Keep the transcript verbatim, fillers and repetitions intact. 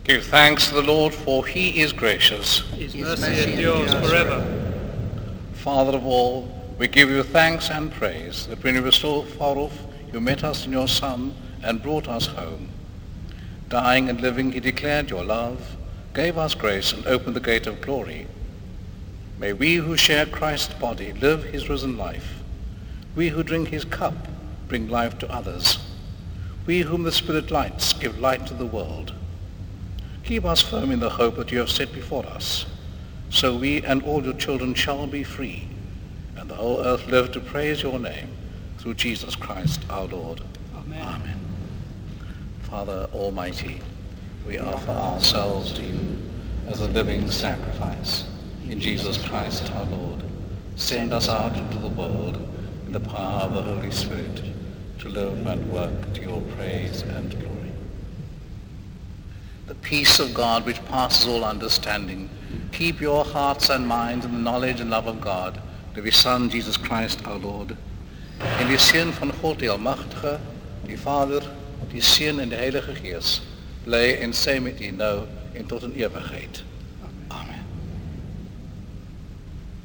Give thanks to the Lord, for he is gracious. His mercy endures forever. Father of all, we give you thanks and praise that when we were so far off, you met us in your Son and brought us home. Dying and living, he declared your love, gave us grace, and opened the gate of glory. May we who share Christ's body live his risen life. We who drink his cup bring life to others. We whom the Spirit lights give light to the world. Keep us firm in the hope that you have set before us, so we and all your children shall be free, and the whole earth live to praise your name, through Jesus Christ our Lord. Amen. Amen. Father Almighty, we offer ourselves to you as a living sacrifice in Jesus Christ our Lord. Send us out into the world in the power of the Holy Spirit to live and work to your praise and glory. The peace of God which passes all understanding, keep your hearts and minds in the knowledge and love of God, through his Son Jesus Christ our Lord. En die Sinn van God die Almachtige, die Vader, die Seun en die Heilige Gees, bly en sy met u nou en tot in ewigheid.